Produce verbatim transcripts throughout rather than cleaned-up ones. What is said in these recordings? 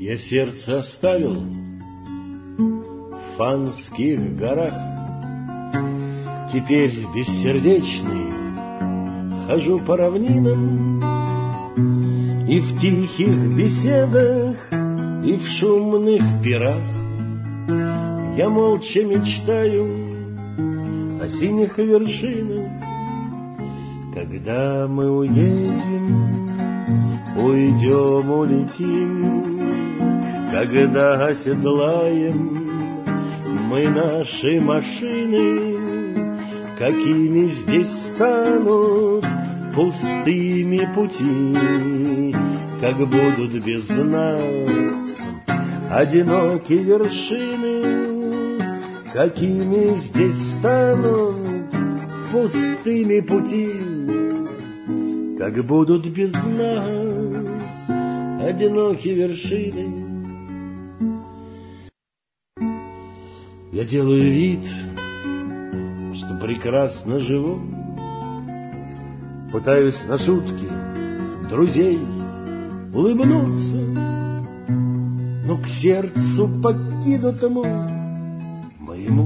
Я сердце оставил в Фанских горах, теперь бессердечный хожу по равнинам, и в тихих беседах, и в шумных пирах я молча мечтаю о синих вершинах. Когда мы уедем, уйдем, улетим, когда оседлаем мы наши машины, какими здесь станут пустыми пути, как будут без нас одиноки вершины, какими здесь станут пустыми пути, как будут без нас одиноки вершины. Я делаю вид, что прекрасно живу, пытаюсь на шутки друзей улыбнуться, но к сердцу покинутому моему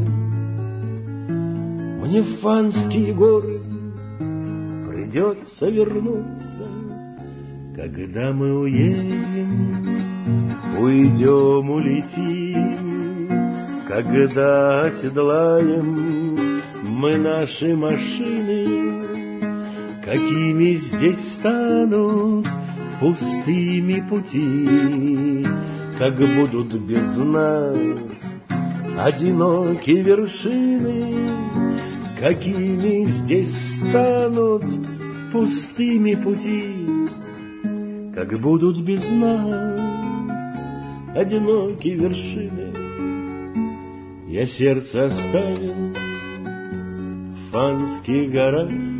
мне в Фанские горы придется вернуться. Когда мы уедем, уйдем, улетим, когда оседлаем мы наши машины, какими здесь станут пустыми пути, как будут без нас одиноки вершины, какими здесь станут пустыми пути, как будут без нас одиноки вершины. Я сердце оставил в Фанских горах,